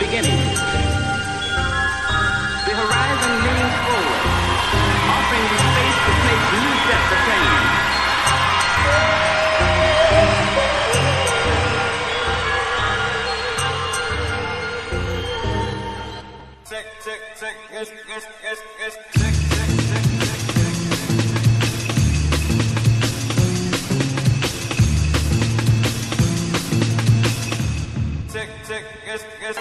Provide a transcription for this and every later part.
beginnings. The horizon leans forward, offering you space to take new steps of change. Tick, tick, tick, yes, yes, yes, yes. Tick, tick, yes, yes.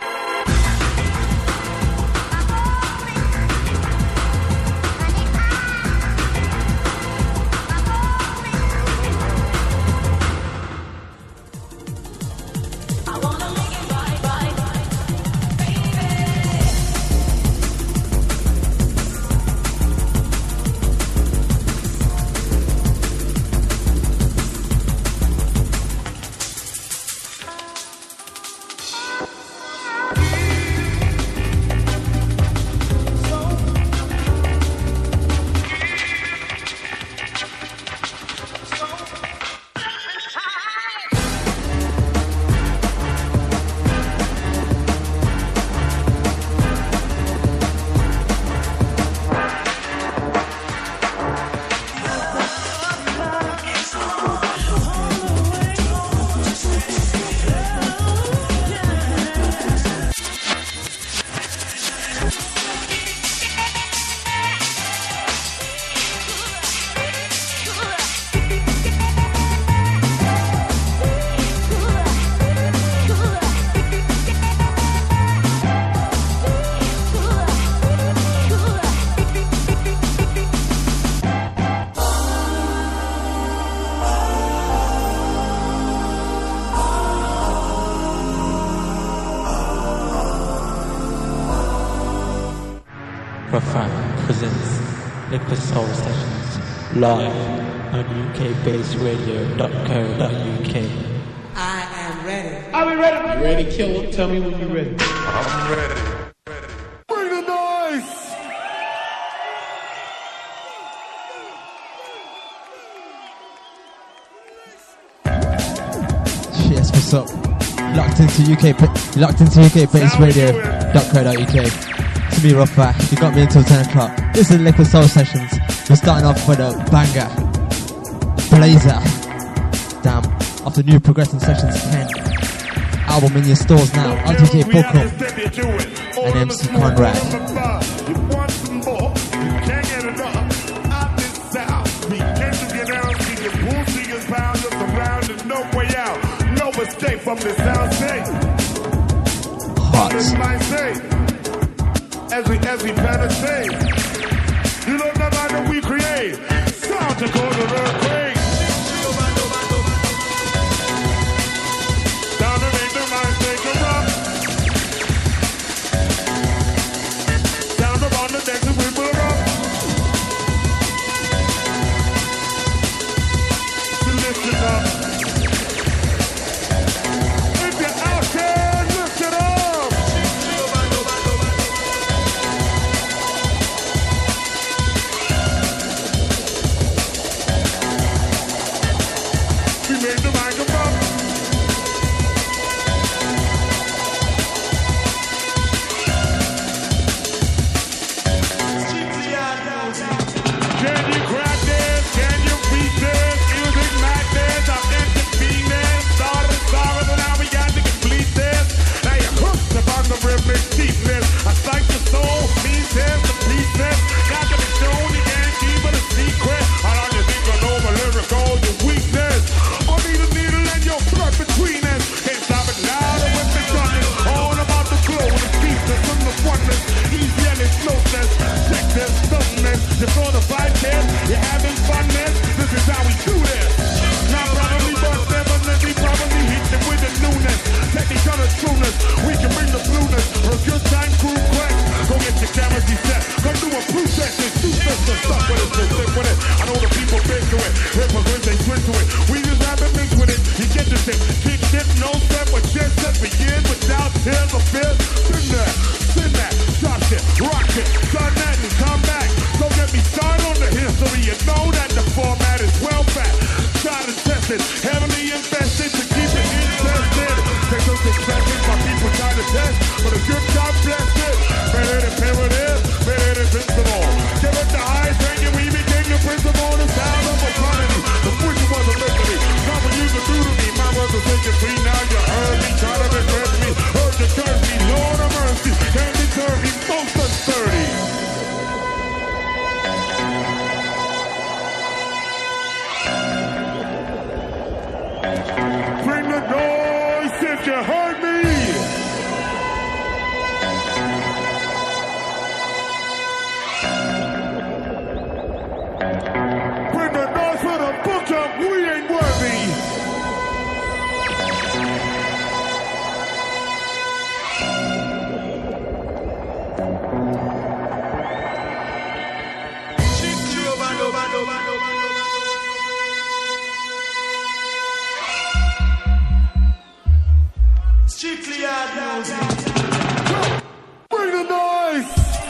Liquid Soul Sessions live on ukbaseradio.co.uk. I am ready. Are we ready? You ready, Killer? Tell me when you're ready. I'm ready. Bring the noise! Yes, what's up? Locked into ukbaseradio.co.uk. To be rougher, you got me until 10 o'clock. This is Liquid Soul Sessions. We're starting off with a banger, Blazer. Damn, off the new Progressing Sessions 10 album in your stores now. I'm DJ Booker and MC Conrad. Escape from this sound state. Hot. As we penetrate, you know the mind that we create. Sound to go to earthquake. Down to make the mind take a rock. Sound up on the deck to whip it up. So listen up. Bring the noise if you heard me. Bring the noise for the book up. We ain't worthy. Strictly hard music. Bring the noise.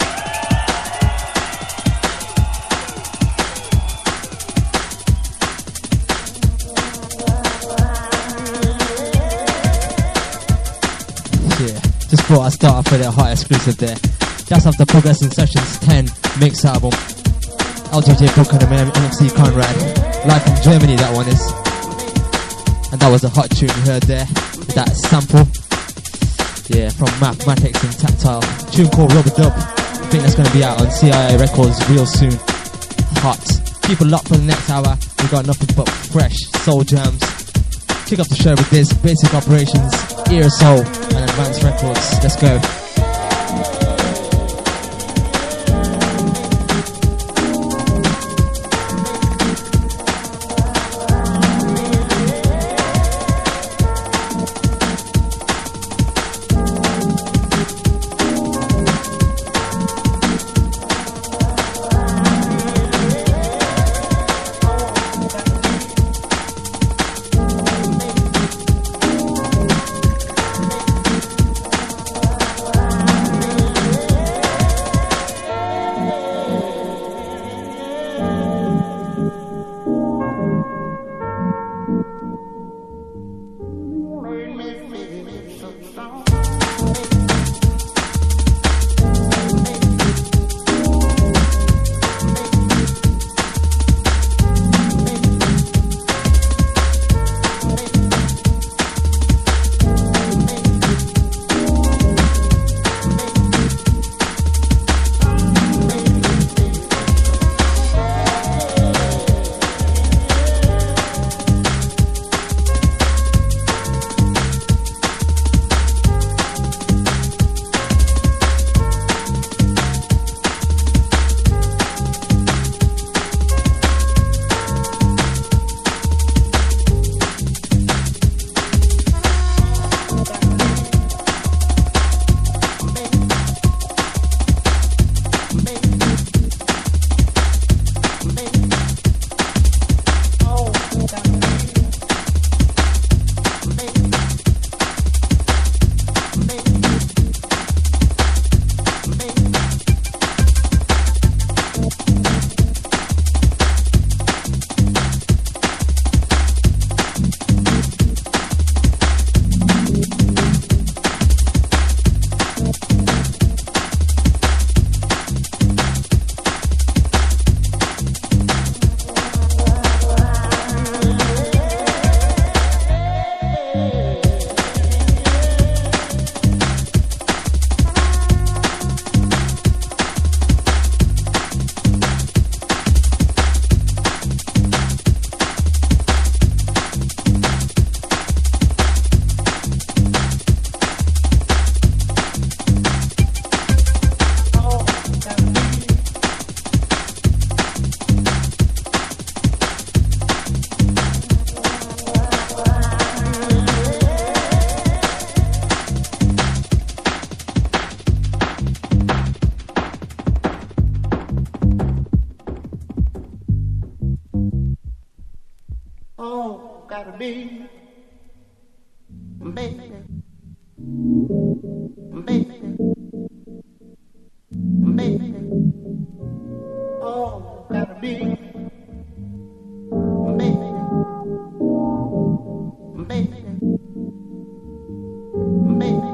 Yeah, just thought I'd start off with a hot exclusive there. That's off the Progressing Sessions 10 mix album. LJJ Book and MC Conrad. Live from Germany, that one is. And that was a hot tune you heard there. With that sample. Yeah, from Mathematics and Tactile. Tune called Rubber Dub. I think that's going to be out on CIA Records real soon. Hot. Keep it locked for the next hour. We got nothing but fresh soul jams. Kick off the show with this. Basic Operations, Ear Soul, and Advanced Records. Let's go. baby, baby, baby, baby. Oh, gotta be, baby, baby, baby.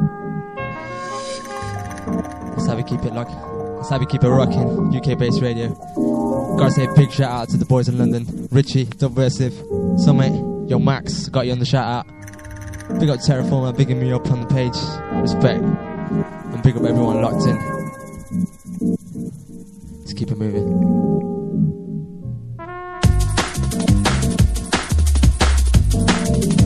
That's how we keep it locked. That's how we keep it rocking. UK-based radio. Gotta say a big shout out to the boys in London. Richie, Subversive, Summit, Yo Max, got you on the shout out. Big up Terraformer, bigging me up on the page. Respect. And big up everyone locked in. Let's keep it moving.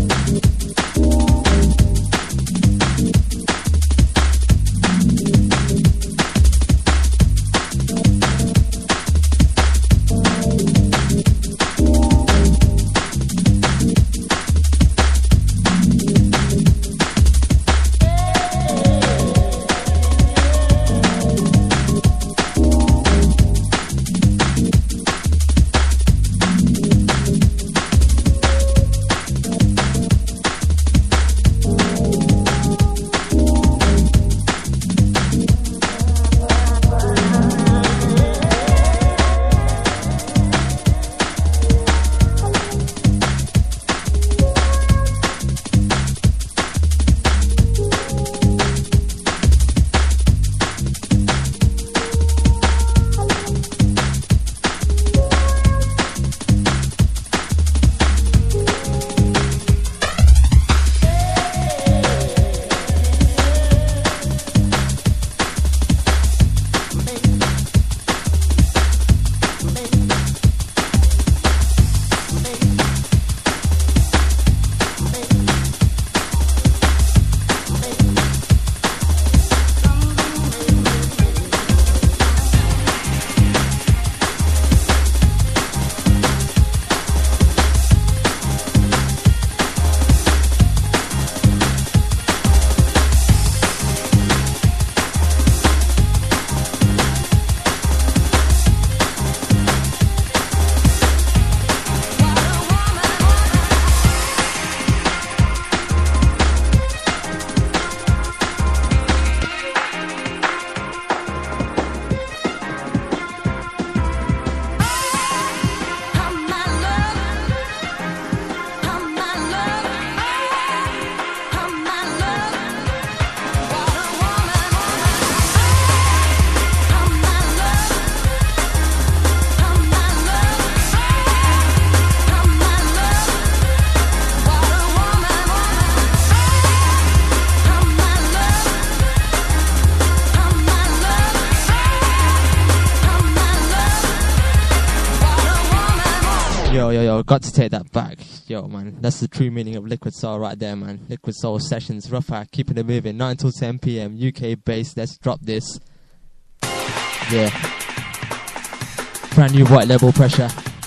got to take that back. Yo, man, that's the true meaning of Liquid Soul right there, man. Liquid Soul Sessions, Rough Act, keeping it moving, 9 till 10 p.m. UK based. Let's drop this. Yeah. Brand new white label Pressure.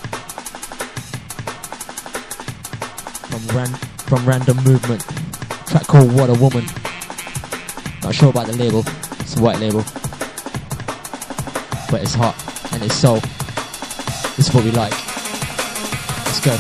From Random Movement. Track called What a Woman. Not sure about the label. It's a white label. But it's hot and it's soul. This is what we like. Let's go.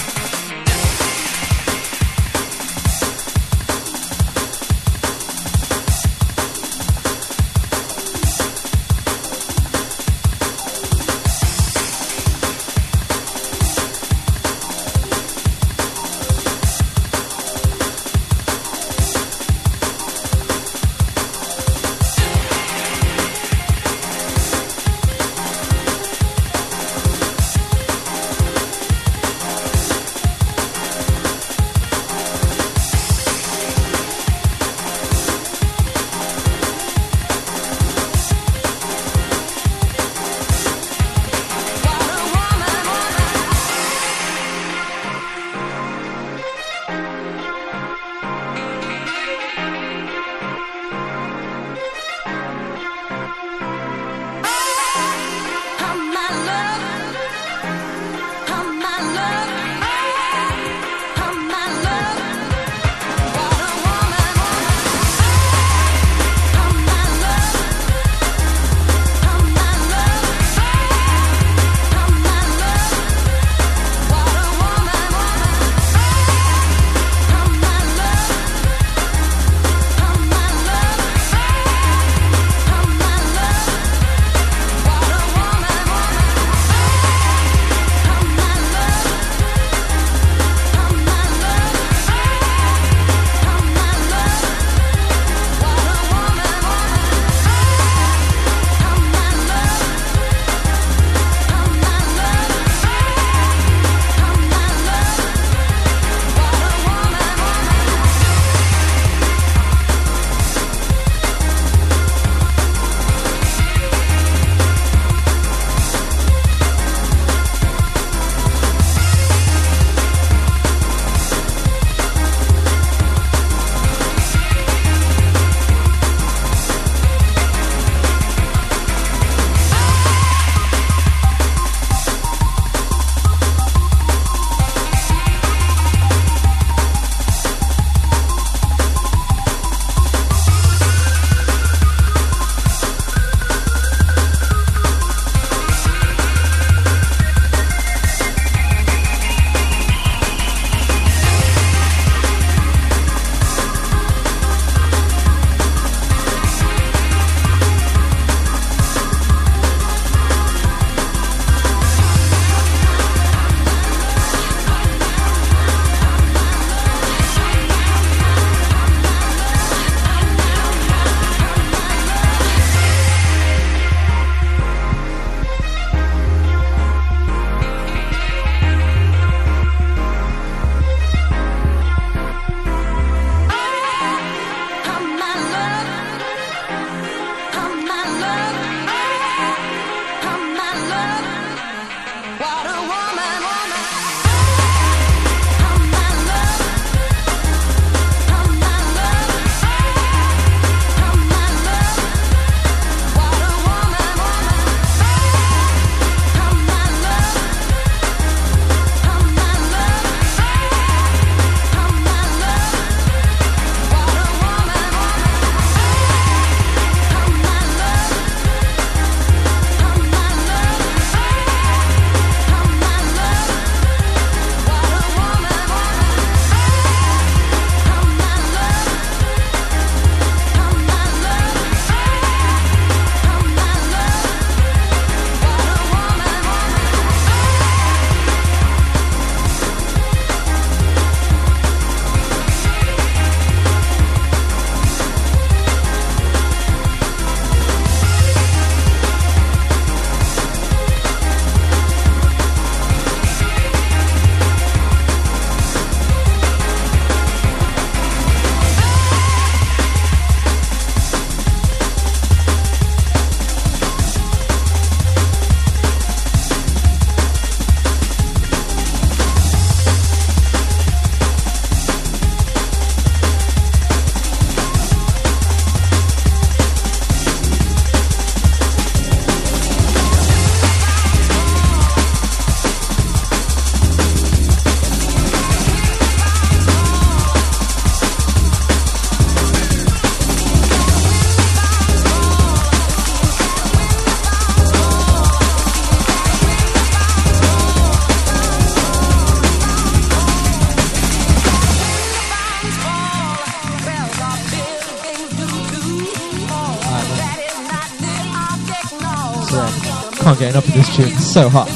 can't get enough of this tune. It's so hot.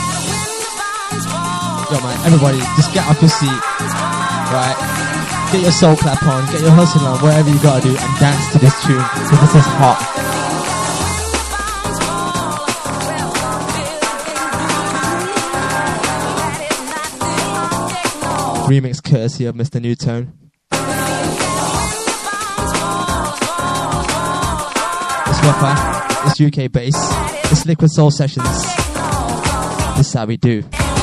Yo man, everybody, just get off your seat, right? Get your soul clap on, get your hustle on, whatever you gotta do, and dance to this tune, because this is hot. Remix courtesy of Mr. Newtone. It's rapper, it's UK bass, it's Liquid Soul Sessions. This is how we do.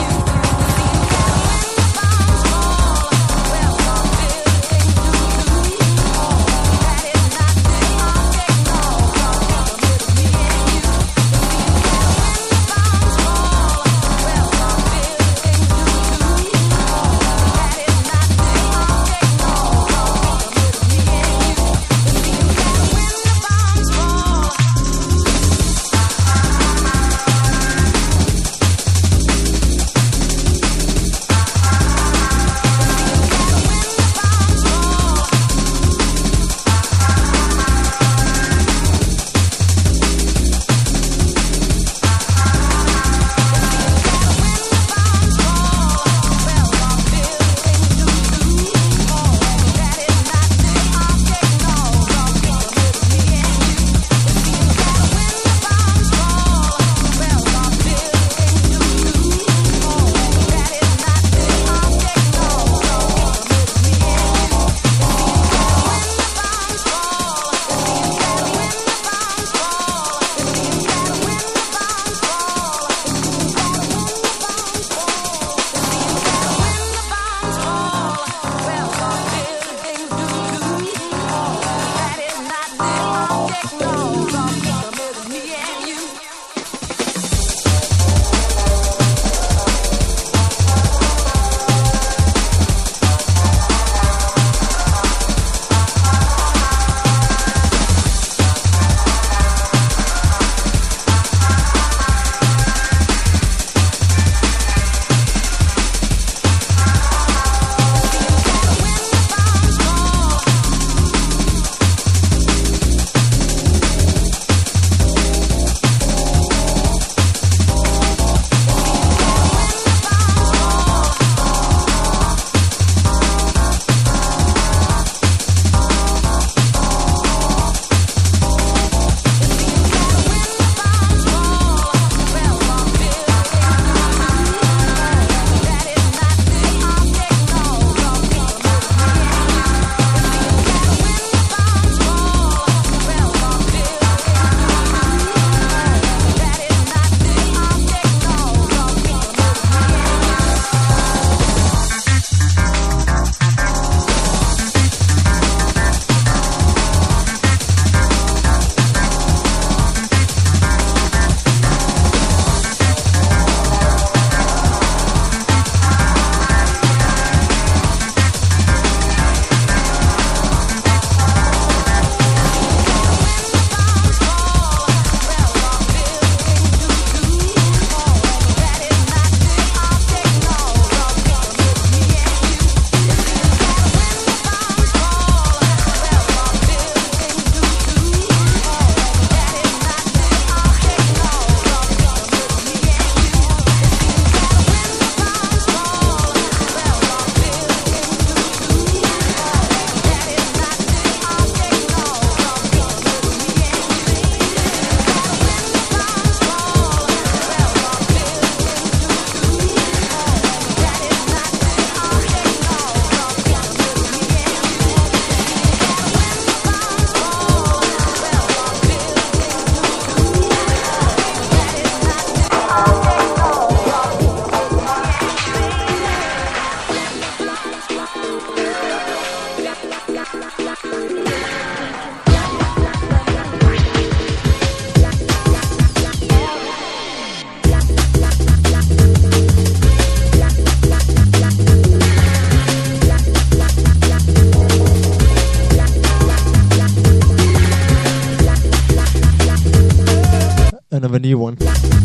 Another new one.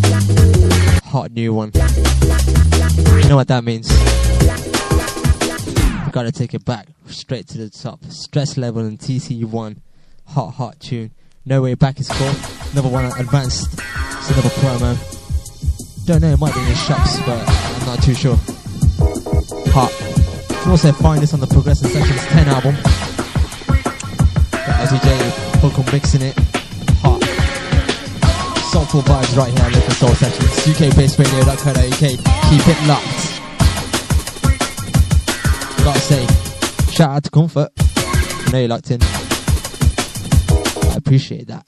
Hot new one. You know what that means? I've got to take it back straight to the top. Stress Level and TC1. Hot tune. No Way Back is called. Another one advanced. It's another promo. Don't know, it might be in the shops, but I'm not too sure. Hot. You can also find this on the Progressive Sessions 10 album. Got LTJ vocal mixing it. Hot. Soulful vibes right here on Liquid Soul Sessions. UKBassRadio.co.uk. Keep it locked. Gotta say, shout out to Comfort. I know you locked in. I appreciate that.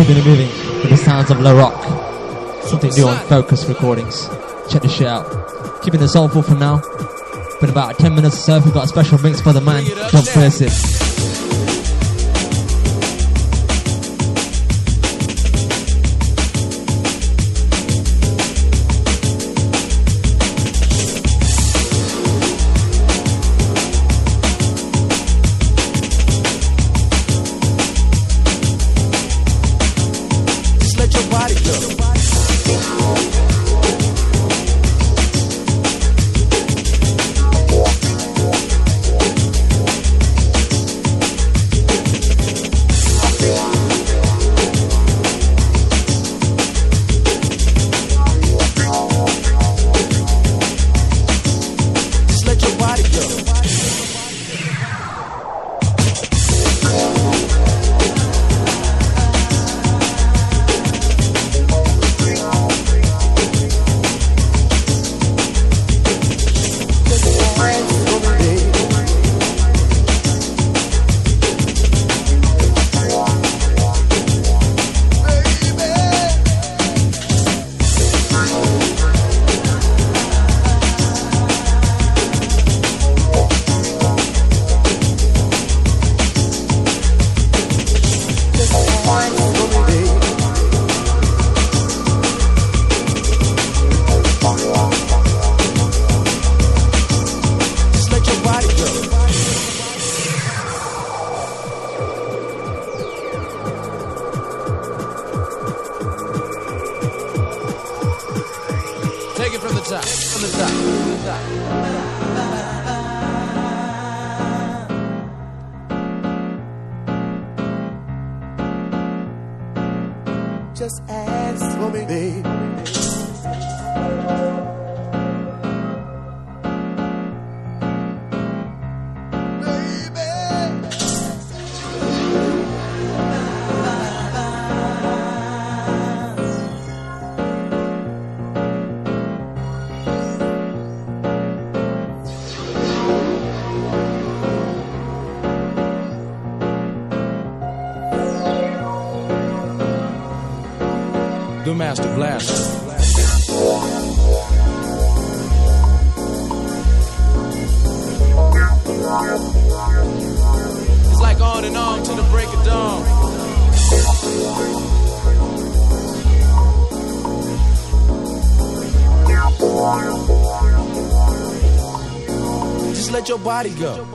keeping it moving with the sounds of La Rock. Something new on Focus Recordings. Check this shit out. Keeping it soulful for now. Been about 10 minutes or so. We've got a special mix for the man, John Pearson. Just ask for me, babe. The Master Blaster. It's like on and on to the break of dawn. Just let your body go.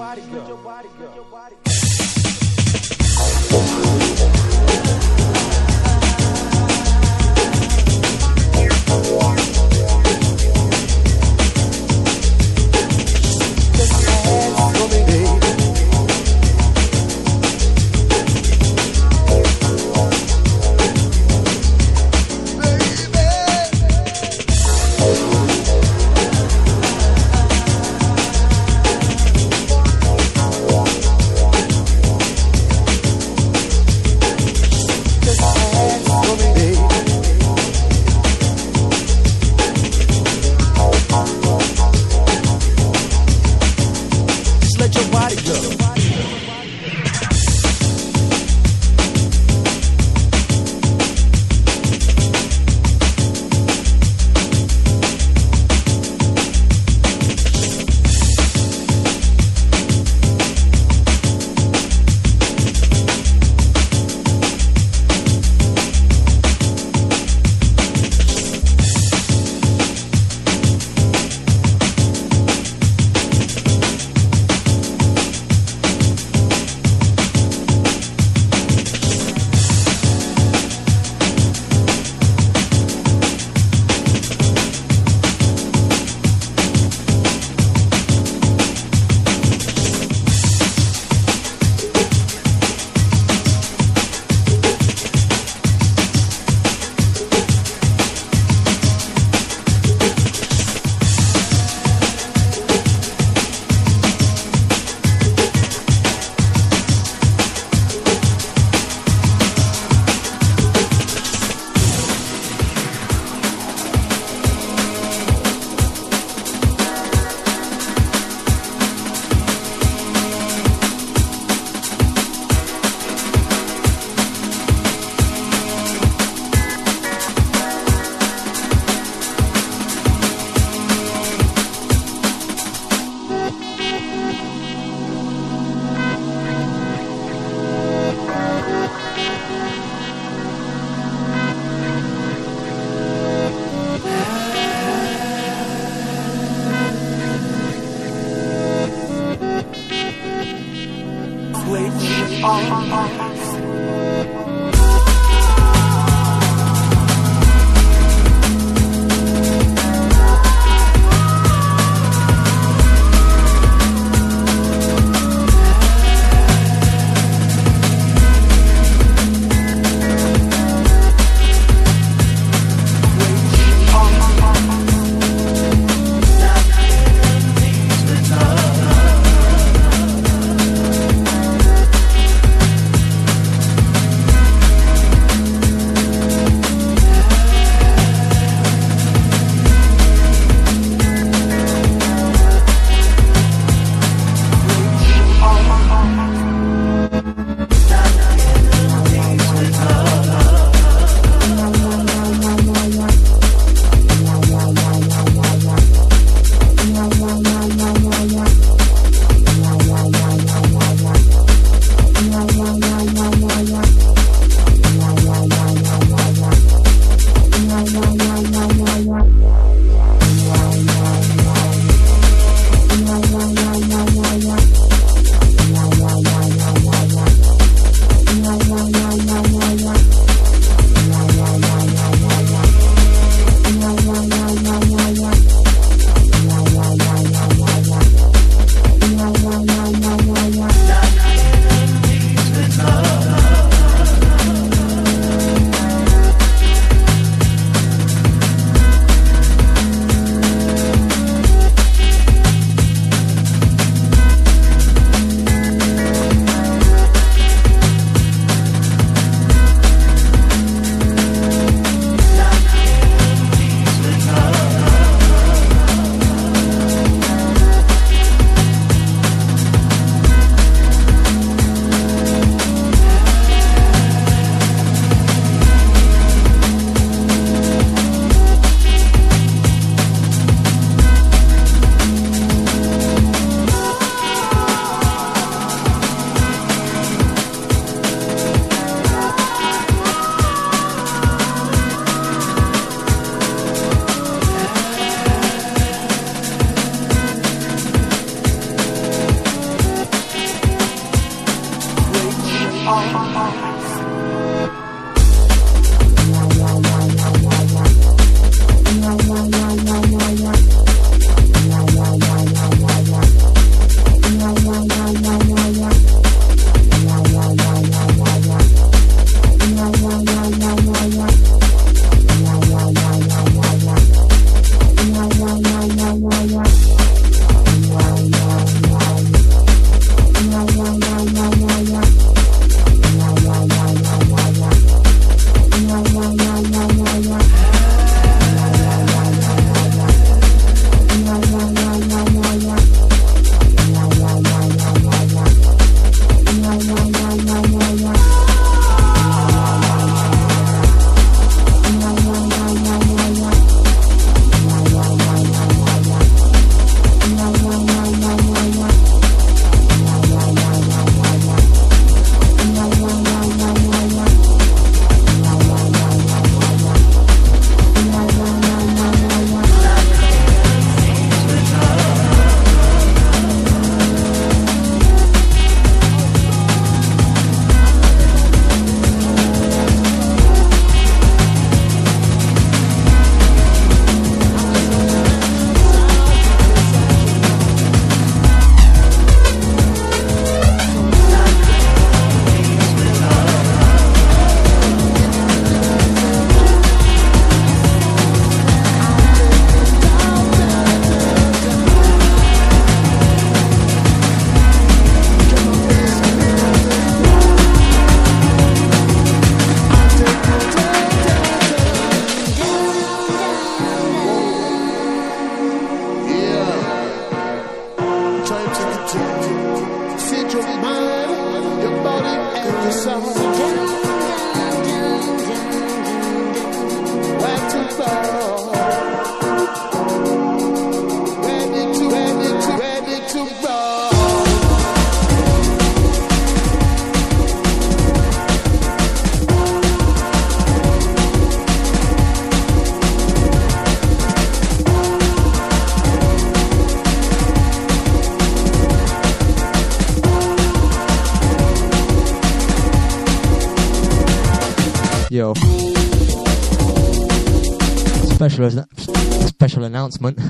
Special announcement.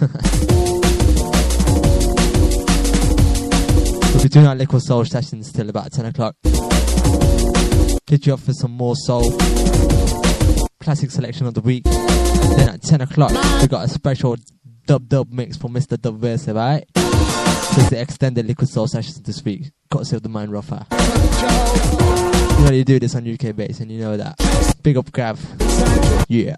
We'll be doing our Liquid Soul sessions till about 10 o'clock. Hit you up for some more soul. Classic selection of the week. Then at 10 o'clock, we got a special dub mix for Mr. Dubversive, alright? So it's the extended Liquid Soul sessions this week. Got to save the mind rougher. You know you do this on UK bass and you know that. Big up Grav. Yeah.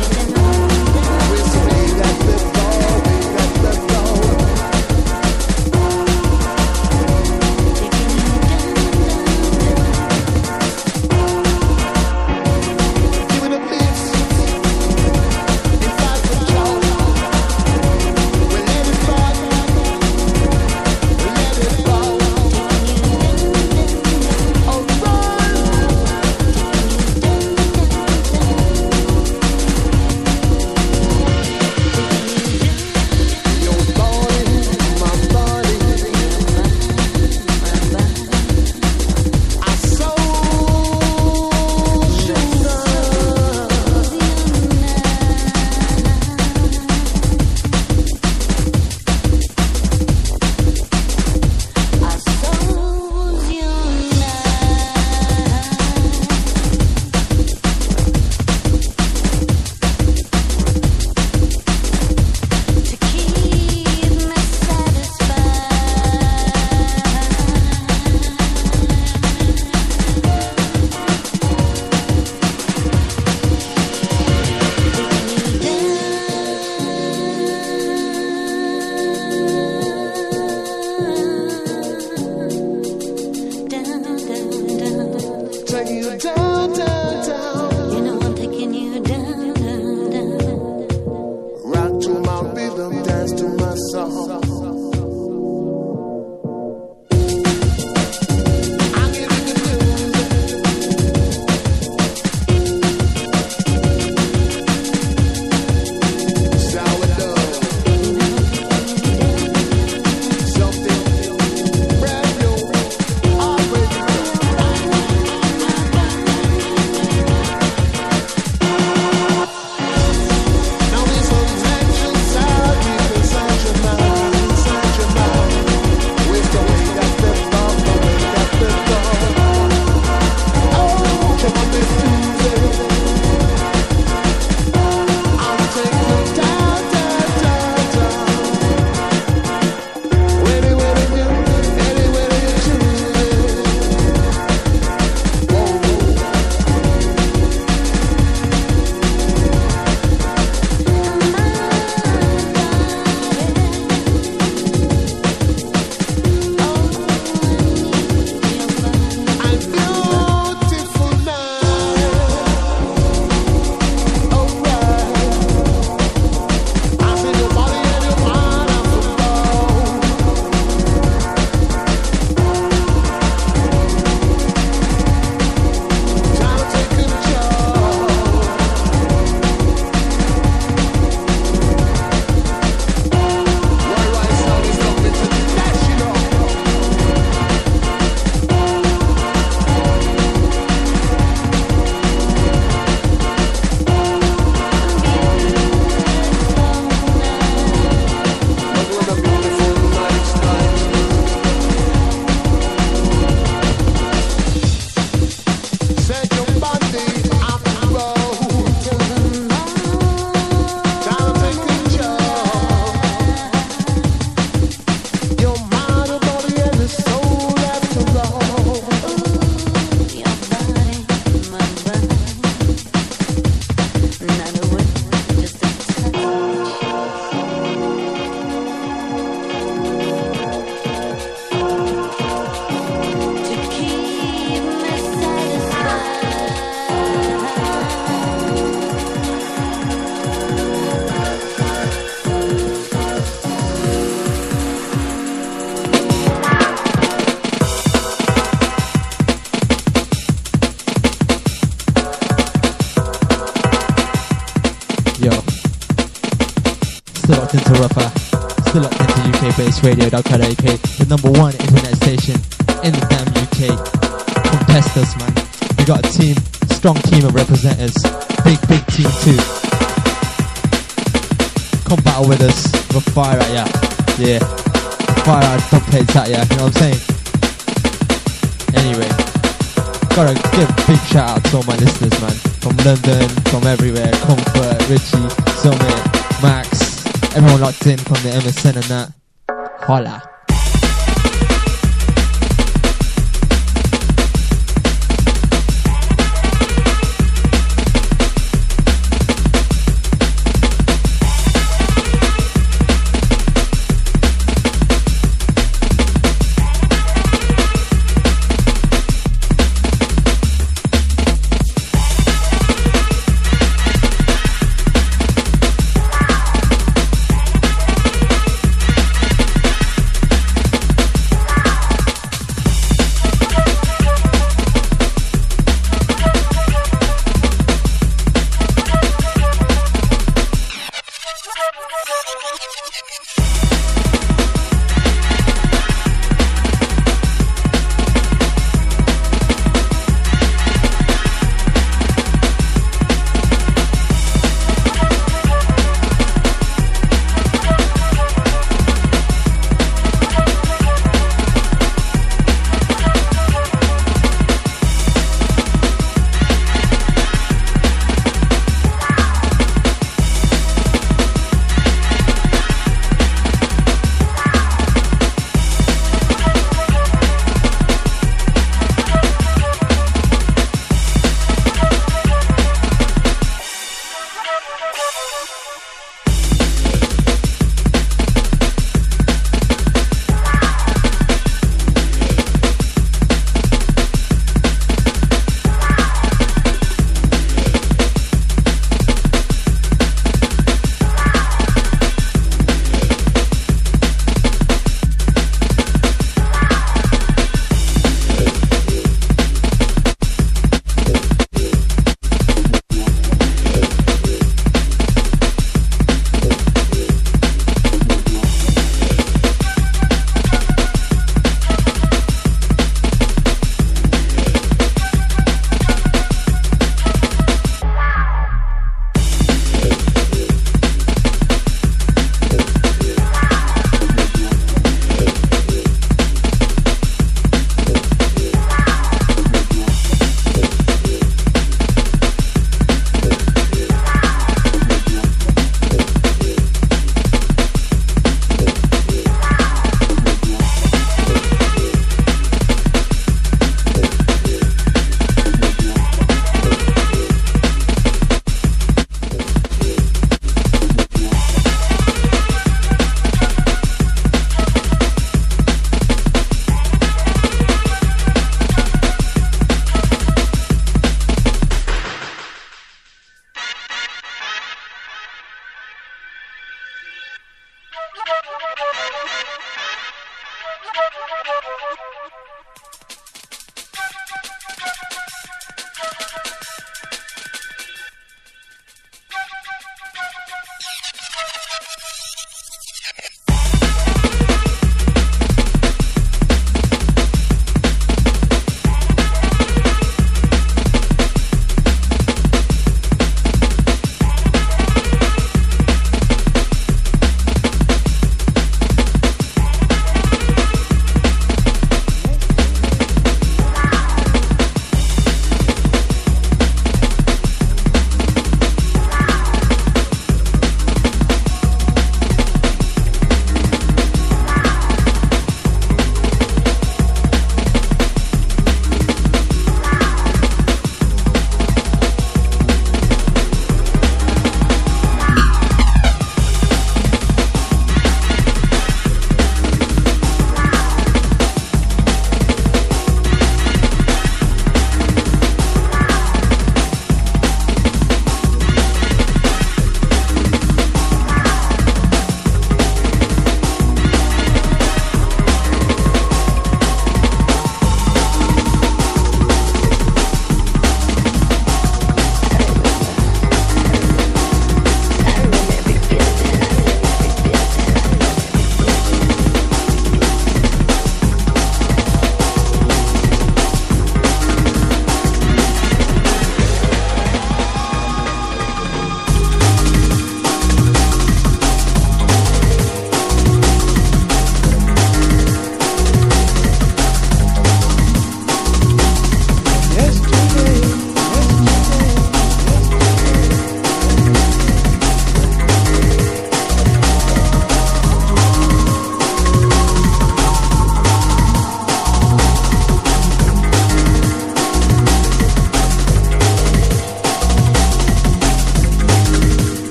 Radio.co.uk, the number one internet station in the damn UK. Contest us, man. We got a team, strong team of representatives. Big team too. come battle with us. We'll fire at ya. Yeah. Fire our dub plates at ya, you know what I'm saying? Anyway, gotta give a big shout out to all my listeners, man. From London, from everywhere. Comfort, Richie, Summit, Max. Everyone locked in from the MSN and that. Holla.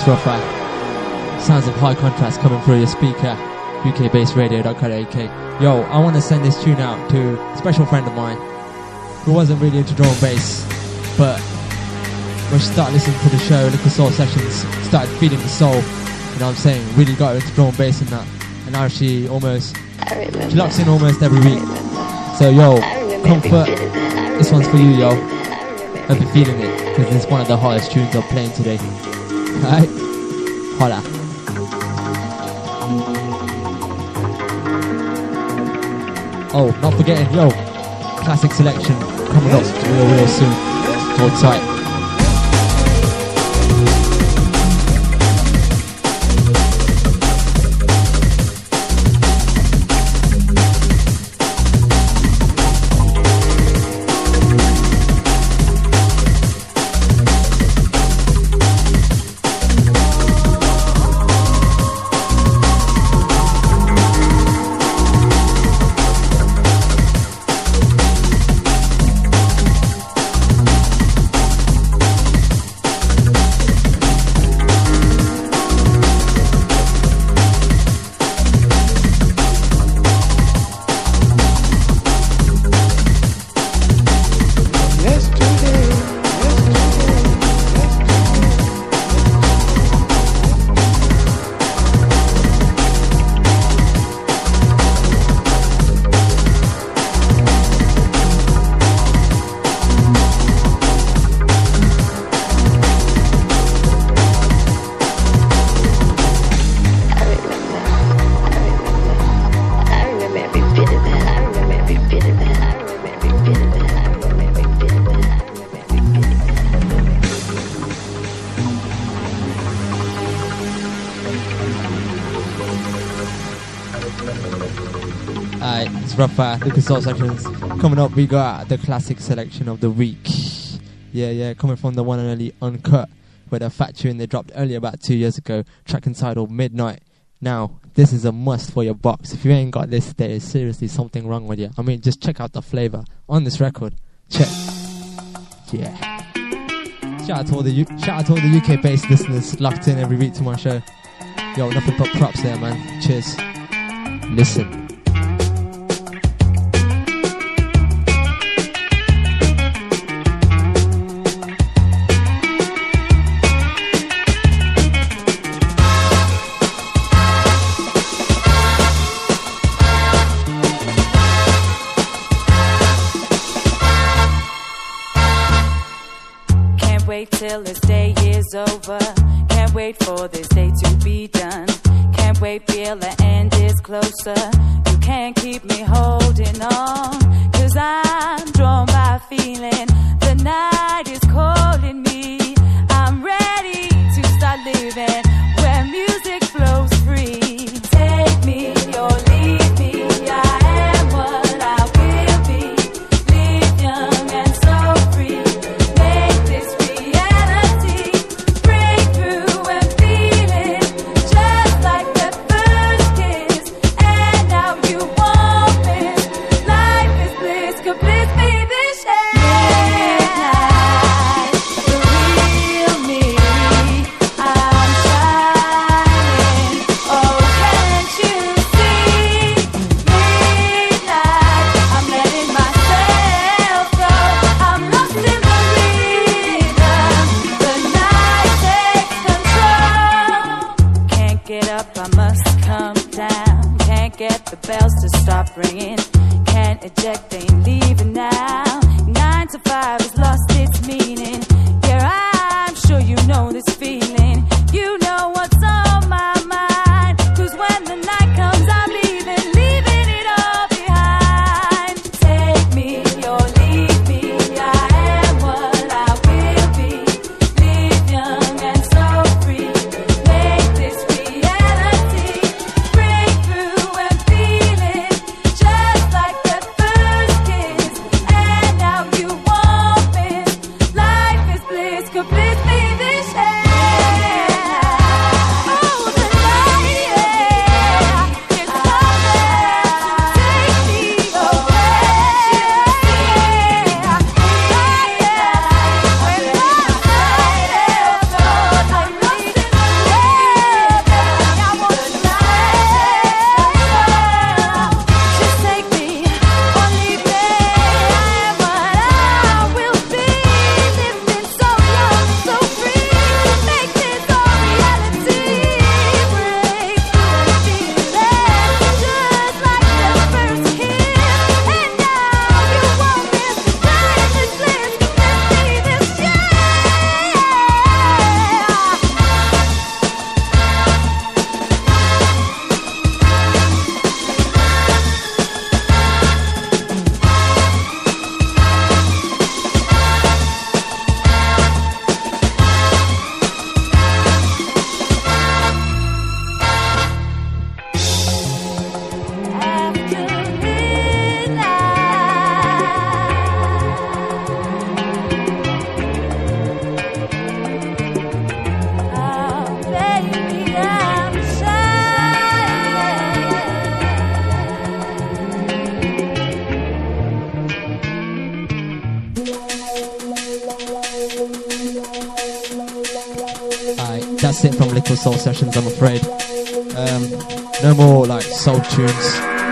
It's rougher. Sounds of high contrast coming through your speaker. UKBassRadio.co.uk. Yo, I want to send this tune out to a special friend of mine who wasn't really into drum and bass, but when she started listening to the show, Liquid Soul Sessions, started feeding the soul, you know what I'm saying, really got her into drum and bass and that, and now she locks in almost every week. So yo, Comfort, this one's for you, yo. Hope you're feeling it, because it's one of the hottest tunes I'm playing today. Alright? Holla. Oh, not forgetting, yo, classic selection coming up real soon. Hold tight. Rougher, Liquid Soul Sessions. Coming up, we got the classic selection of the week. Yeah, coming from the one and only Uncut, with a fat tune they dropped earlier about 2 years ago, track entitled Midnight. Now, this is a must for your box. If you ain't got this, there is seriously something wrong with you. I mean, just check out the flavour on this record. Check. Yeah. Shout out to all the UK-based listeners locked in every week to my show. Yo, nothing but props there, man. Cheers. Listen. Till this day is over. Can't wait for this day to be done. Can't wait, feel the end is closer. You can't keep me holding on, 'cause I'm drawn by feeling. The night is calling me. I'm ready to start living where music flows free. Take me or leave me. I am what I will be. Live young and so free. Make this reality. Break through and feel it. Just like the first kiss. And now you want this. Life is bliss. Could bliss be this midnight? The real me. I'm shining. Oh, can't you see? Midnight. I'm letting myself go. I'm lost in the rhythm. The night takes control. Can't get up, I must come down. Can't get the bells to stop ringing. Can't eject, ain't leaving now. 9 to 5 has lost its meaning. Yeah, I'm sure you know this feeling. You know what's on my mind. 'Cause when the night comes, I'm leaving it all behind. Take me or leave me. I am what I will be. Live young and so free. Make this reality. Break through and feel it. Just like the first kiss. And now you want this. Life is bliss. Could bliss be this midnight? that's it from Liquid Soul Sessions, I'm afraid. No more like soul tunes.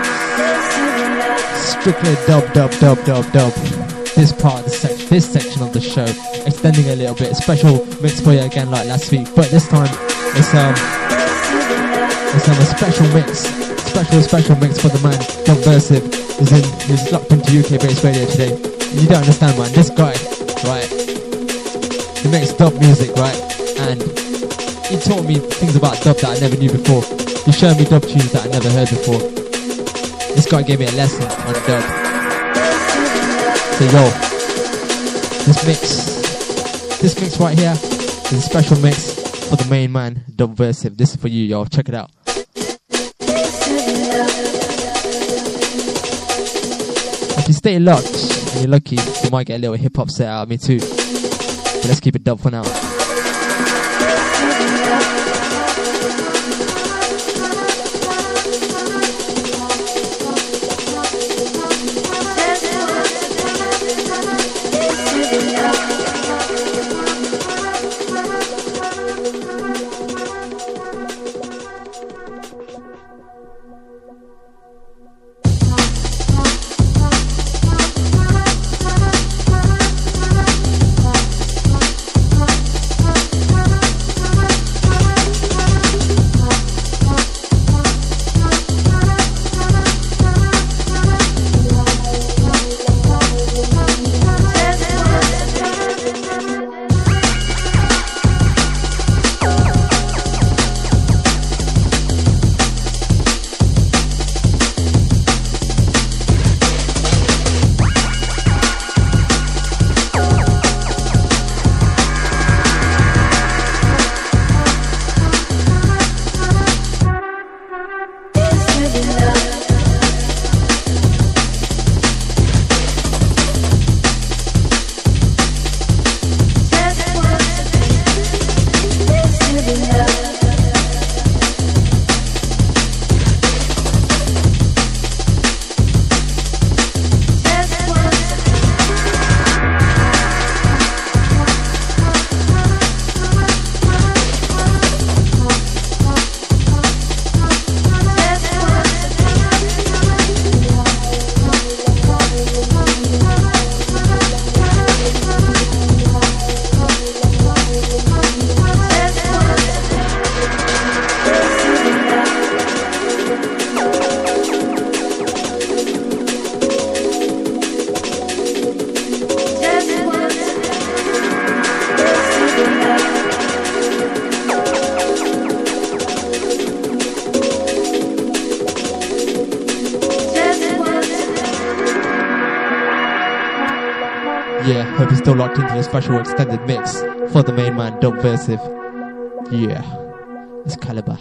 Strictly dub. This part of this section of the show, extending a little bit. A special mix for you again, like last week, but this time it's a special mix for the man Dubversive. He's locked into UK based radio today. You don't understand, man. This guy, right? He makes dub music, right? And he taught me things about dub that I never knew before. He showed me dub tunes that I never heard before. This guy gave me a lesson on dub. So yo, this mix right here is a special mix for the main man, Dubversive. This is for you, yo. Check it out. If you stay locked and you're lucky, you might get a little hip hop set out of me too. But let's keep it dub for now. Yeah, hope you're still locked into the special extended mix for the main man, Dubversive. Yeah, it's Caliber.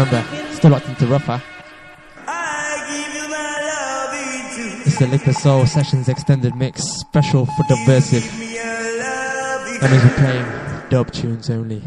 remember, still locked into Rougher. It's the Liquid Soul Sessions Extended Mix, special for Dubversive. That means we're playing dub tunes only.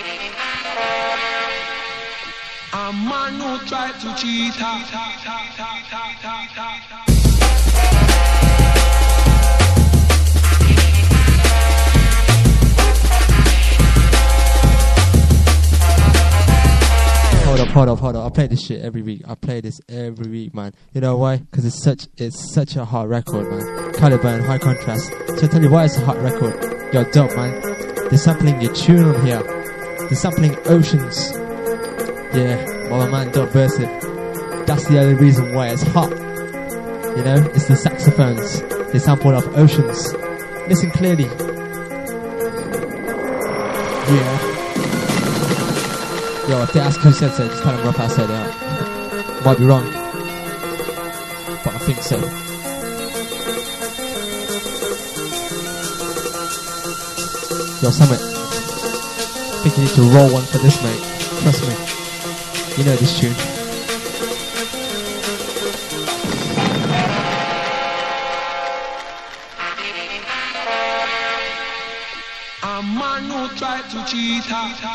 A man who try to cheat her. Hold up. I play this shit every week. I play this every week, man. You know why? Because it's such a hot record, man. Caliber and High Contrast. So I tell you why it's a hot record. Yo, dope, man. They're sampling your tune on here. They're sampling Oceans. Yeah, well, my man, Dope Versive. That's the only reason why it's hot. You know, it's the saxophones. They sampled off Oceans. Listen clearly. Yeah. Yo, if they ask who said so, just tell them Rough House said it. Might be wrong, but I think so. Yo, Summit, I think you need to roll one for this, mate. Trust me. You know this tune. A man who try to cheat her.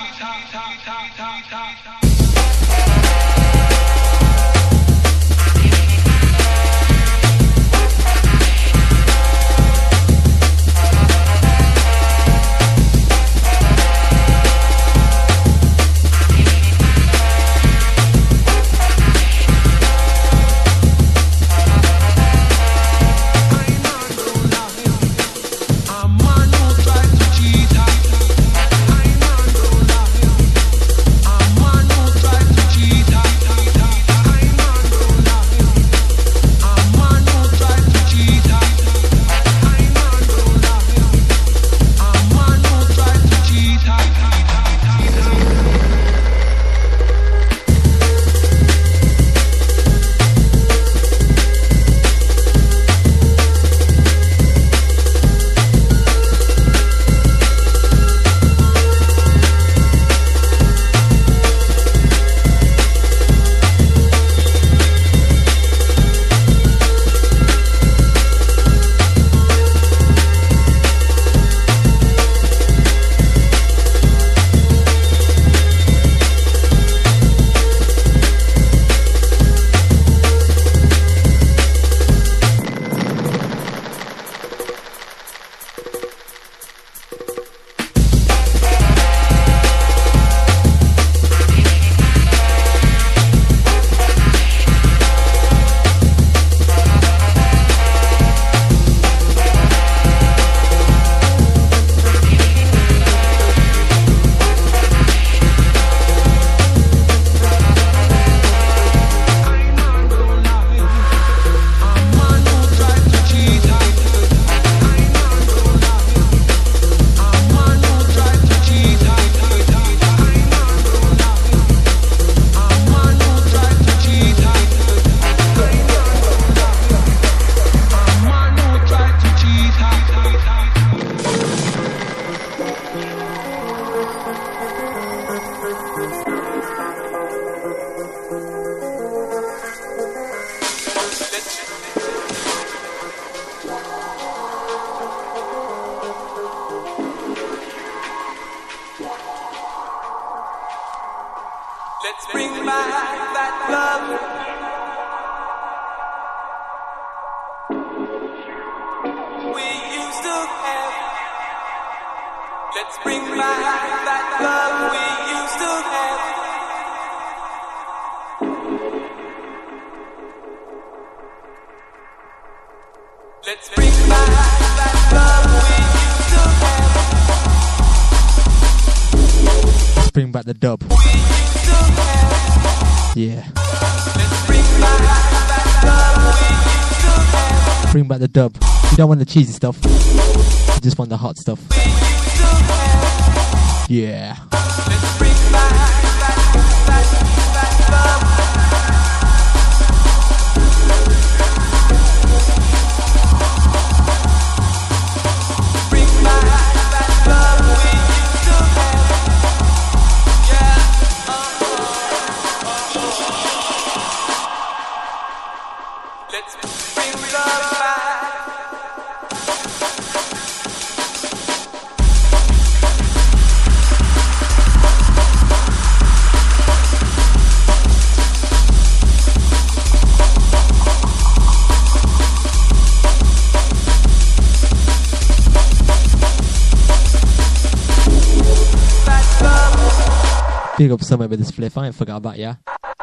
Let's bring back that love. We used to have. Let's bring back that love we used to have. Let's bring back that love we used to have. Let's bring back the dub. Yeah. Let's bring back that love we used to have. Bring back the dub. You don't want the cheesy stuff. You just want the hot stuff. Yeah. Let's bring back that love. Bring back that love we used to have. Yeah. Let's bring love back. Big up somewhere with this flip. I ain't forgot about ya.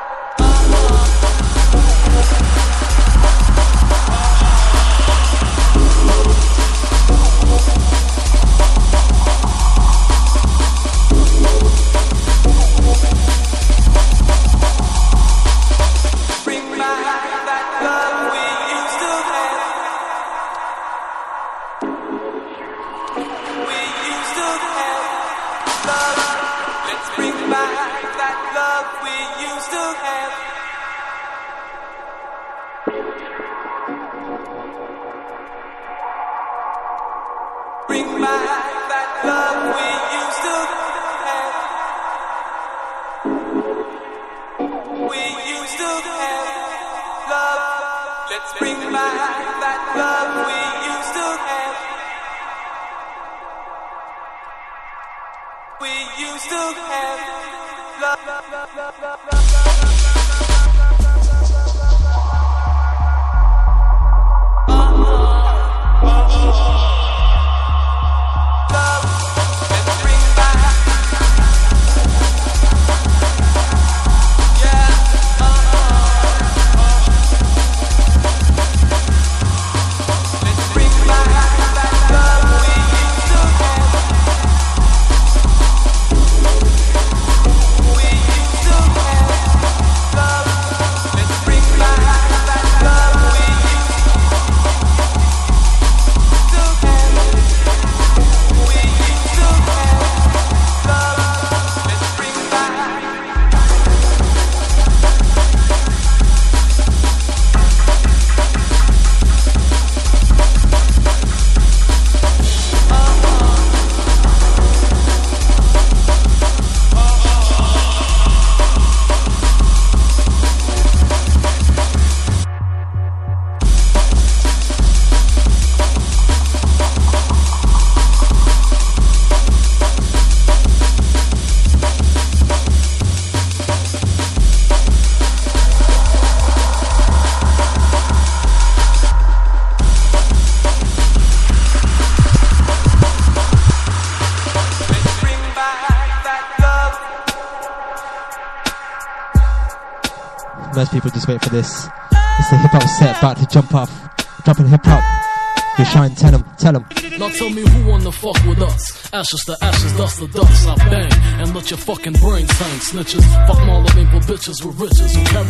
Most people just wait for this. It's the hip hop set about to jump off. Dropping hip hop. You shine, tell them. Now tell me who wanna fuck with us. Ashes to ashes, dust to dust. I bang and let your fucking brains hang. Snitches, fuck Marlboro bitches with riches who carry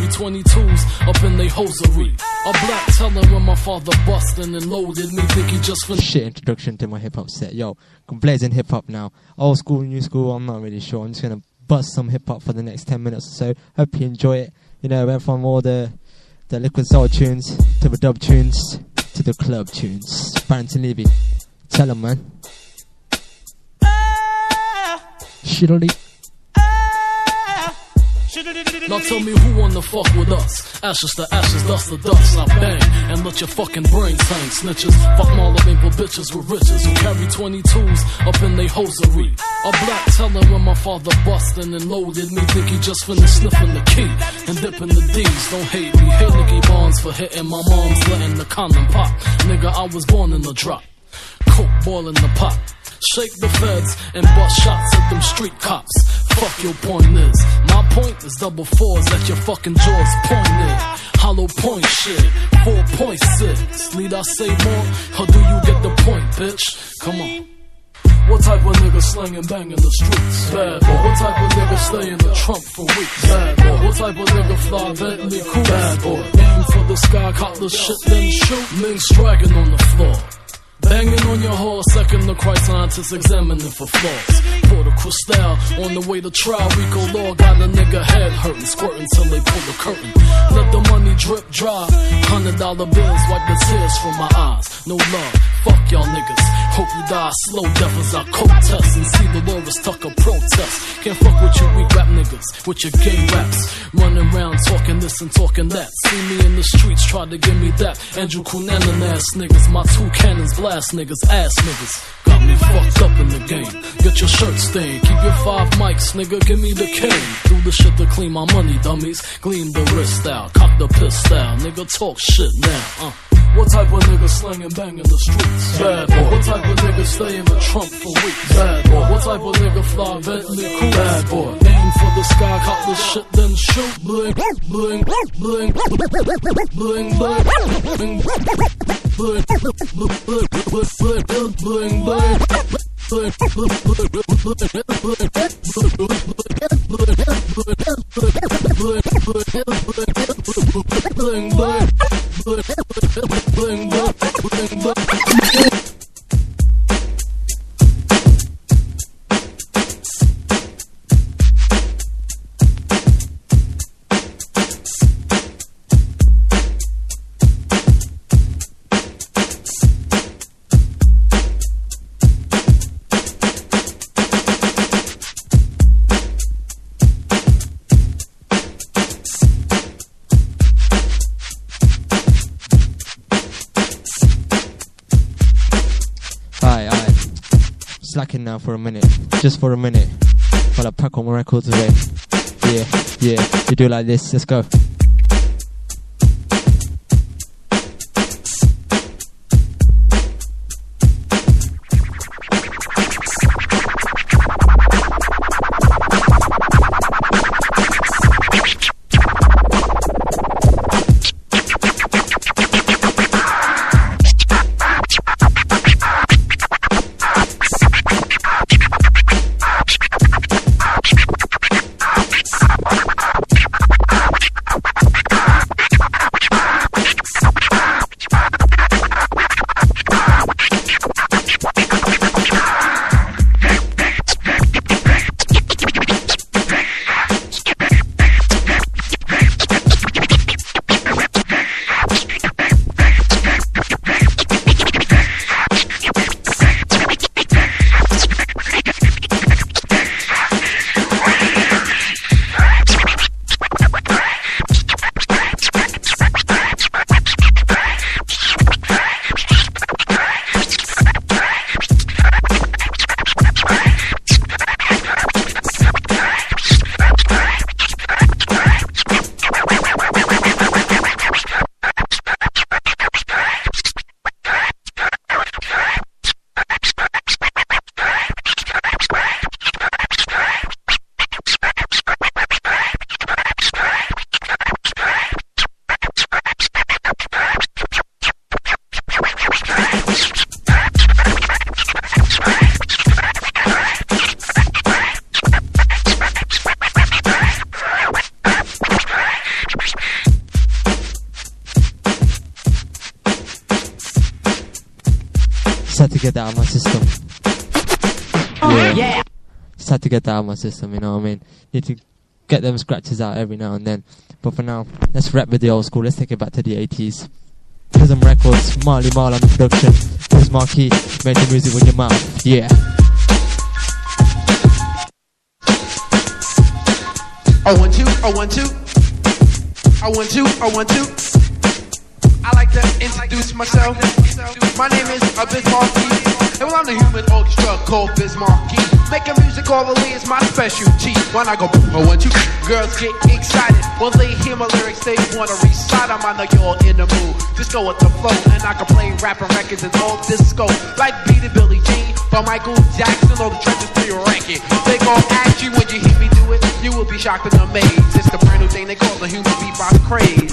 22s up in they hosiery. A black teller when my father bustin' and loaded me. Think he just finished. Shit introduction to my hip hop set. Yo, I'm blazing hip hop now. Old school, new school, I'm not really sure. I'm just gonna bust some hip hop for the next 10 minutes or so. Hope you enjoy it. You know, went from all the Liquid Soul tunes to the dub tunes to the club tunes. Barrington Levy, tell him, man. Shiddly. Now tell me who wanna fuck with us. Ashes to ashes, dust to dust. I bang and let your fucking brains hang. Snitches, fuck Marlboro bitches with riches who carry 22s up in they hosiery. A black teller when my father bustin' and loaded me. Think he just finished sniffing the key and dipping the D's. Don't hate me, hate Nicky Barnes for hitting my mom's letting the condom pop. Nigga, I was born in the drop. Coke boiling the pot. Shake the feds and bust shots at them street cops. Fuck your point is. My point is double fours at your fucking jaws pointed. Hollow point shit, 4.6. Need I say more, or do you get the point, bitch? Come on. What type of nigga slangin' bang in the streets? Bad boy. What type of nigga stay in the trunk for weeks? Bad boy. What type of nigga fly Bentley cool? Bad boy. Aim for the sky, caught the shit, then shoot. Men striking on the floor. Banging on your horse, second the Christ scientists examining for flaws. Pour the Cristal on the way to trial. Rico Law got a nigga head hurting, squirting till they pull the curtain. Let the money drip dry. $100 bills wipe the tears from my eyes. No love, fuck y'all niggas. Hope you die slow death as I coke test and see the Loris Tucker protest. Can't fuck with you weak rap niggas, with your gay raps. Running around talking this and talking that. See me in the streets, try to give me that. Andrew Cunanan ass niggas, my two cannons blast niggas, ass niggas. Got me fucked up in the game. Get your shirt stained, keep your 5 mics, nigga, give me the cane. Do the shit to clean my money, dummies. Gleam the wrist out, cock the pistol, nigga, talk shit now, What type of nigga slangin' bang in the streets? Bad boy. What type of nigga stay in the trunk for weeks? Bad boy. What type of nigga fly Bentley cool? Bad boy. Aim for the sky, caught the shit, then shoot. Bling, bling, bling, bling, bling, bling, bling, Slacking now for a minute, just for a minute, while I pack on my records away. Yeah, you do it like this, let's go. Just had to get that out of my system. Yeah. Just had to get that out of my system, you know what I mean? Need to get them scratches out every now and then. But for now, let's rap with the old school. Let's take it back to the 80s. Prism Records, Marley Marl on the production. Biz Markie, made the music with your mouth. Yeah. I want to. I like to introduce myself. My name is Biz Markie, and I'm the human orchestra called Biz Markie. Making music orally is my specialty. When I go, I want you. Girls get excited when they hear my lyrics. They wanna recite them. I know you're in the mood. Just go with the flow, and I can play rapping records and all disco. Like Beat It, Billie Jean, by Michael Jackson, all the trenches to your record. They gon' ask you when you hear me do it. You will be shocked and amazed. It's the brand new thing they call the human beatbox craze.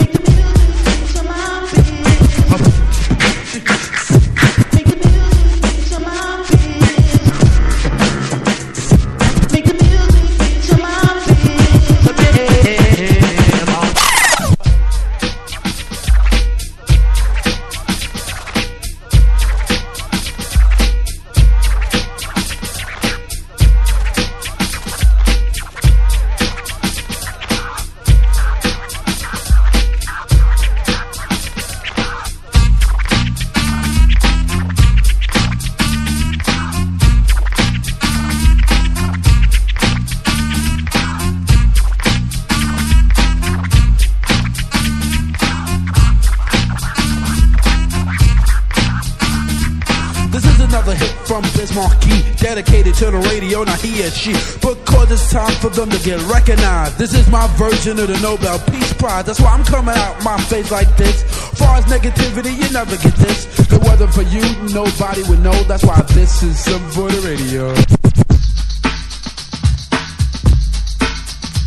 Markie, dedicated to the radio, not he or she, because it's time for them to get recognized. This is my version of the Nobel Peace Prize. That's why I'm coming out my face like this. Far as negativity, you never get this. If it wasn't for you, nobody would know. That's why this is something for the radio.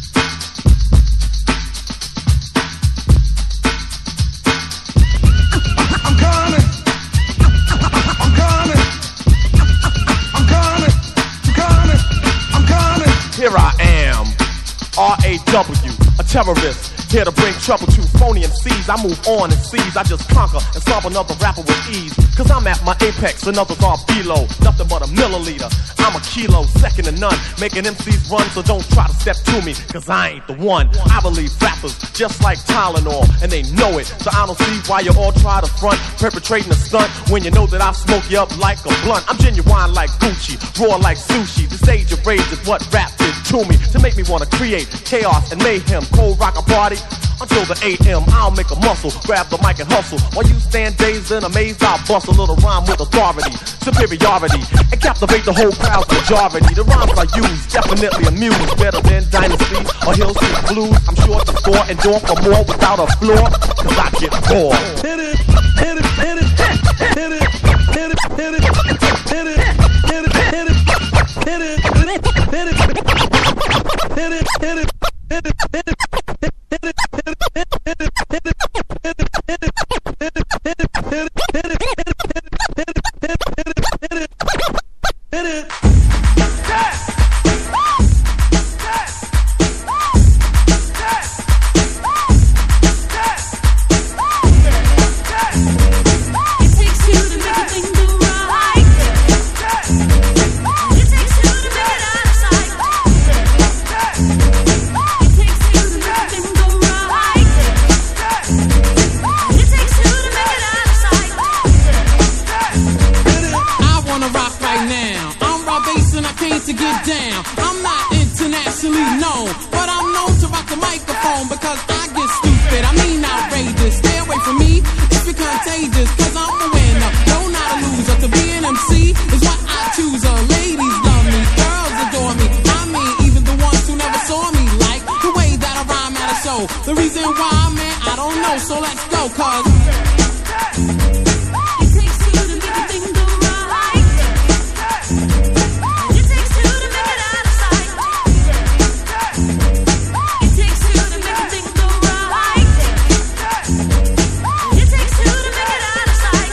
R.A.W., a terrorist. Here to bring trouble to phony MCs. I move on and seize. I just conquer and solve another rapper with ease. Cause I'm at my apex and others are below. Nothing but a milliliter. I'm a kilo, second to none. Making MCs run, so don't try to step to me. Cause I ain't the one. I believe rappers just like Tylenol, and they know it. So I don't see why you all try to front, perpetrating a stunt when you know that I smoke you up like a blunt. I'm genuine like Gucci, raw like sushi. The stage of rage is what rap did to me, to make me wanna create chaos and mayhem. Cold rock a party until the AM. I'll make a muscle, grab the mic and hustle. While you stand dazed and amazed, I'll bust a little rhyme with authority, superiority, and captivate the whole crowd's majority. The rhymes I use definitely amuse, better than Dynasty or Hill Street Blues. I'm sure to score and door for more without a floor, cause I get bored. Hit it, hit it, hit it, hit it, hit it, hit it, hit it, hit it, hit it, hit it, hit it, hit it, hit it, hit it, hit it, hit it. The reason why, man, I don't know, so let's go, cause it takes two to make a thing go right. It takes two to make it out of sight. It takes two to make a thing go right. It takes two to make it out of sight.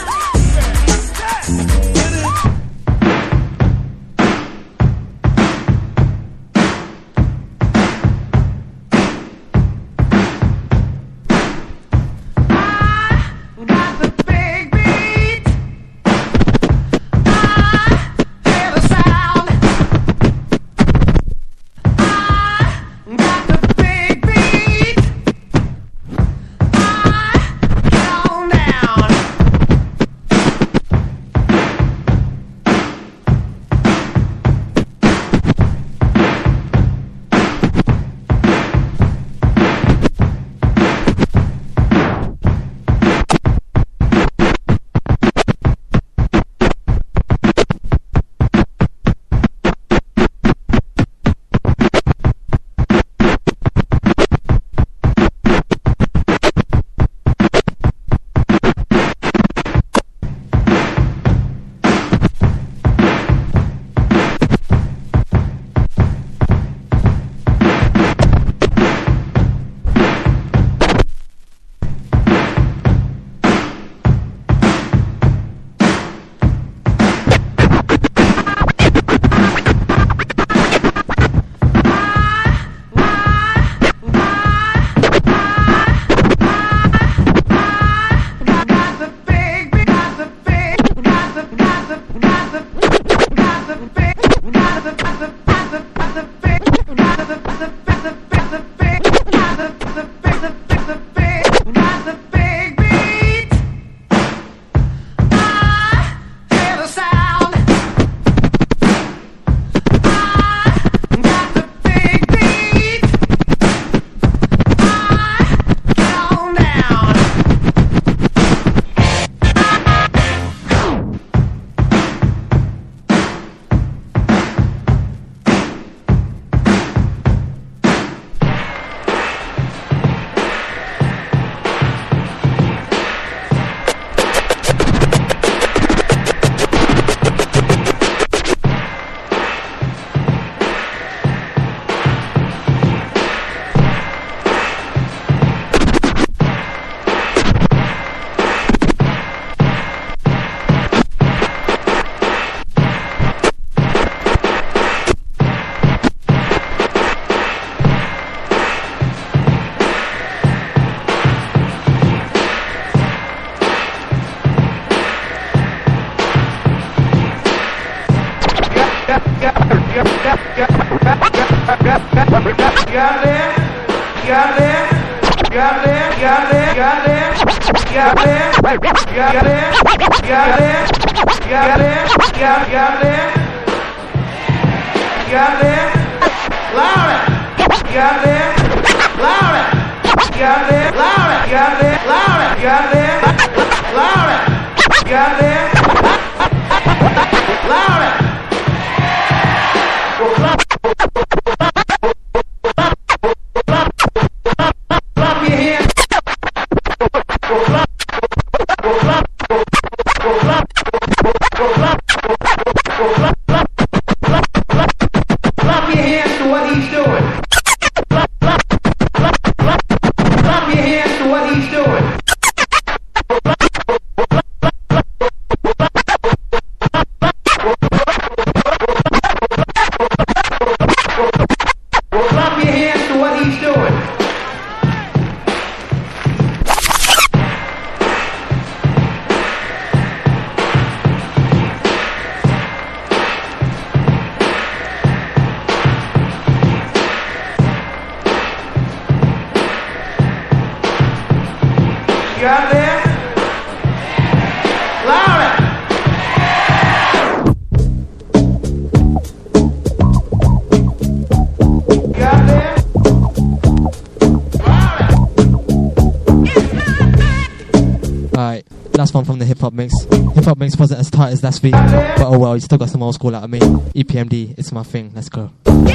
Last one from the hip hop mix. Hip hop mix wasn't as tight as last week, but oh well, you still got some old school out of me. EPMD, it's my thing. Let's go.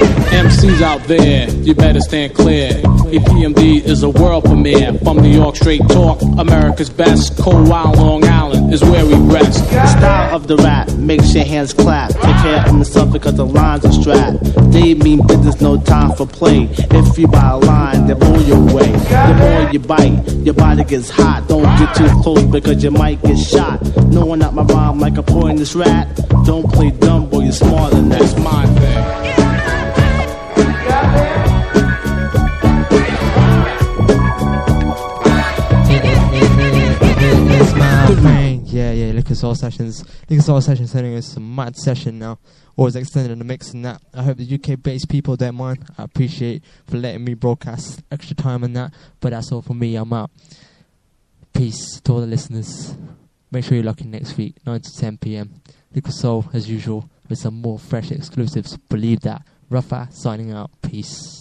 MCs out there, you better stand clear. EPMD is a world premiere. From New York, straight talk, America's best. Cold Wild, Long Island is where we rest. The style of the rap makes your hands clap. Take care of yourself because the lines are strapped. They mean business, no time for play. If you buy a line, they blow your way. The more you bite, your body gets hot. Don't get too close because you might get shot. Knowing out my rhyme like a poisonous rat. Don't play dumb, boy, you're smarter than that. That's my thing. It's my thing. Yeah, Liquor Soul Sessions. Liquor Soul Sessions setting is a mad session now. Always extended in the mix and that. I hope the UK-based people don't mind. I appreciate for letting me broadcast extra time and that. But that's all for me. I'm out. Peace to all the listeners. Make sure you're locked in next week, 9 to 10 p.m. Liquor Soul, as usual, with some more fresh exclusives. Believe that. Rafa signing out. Peace.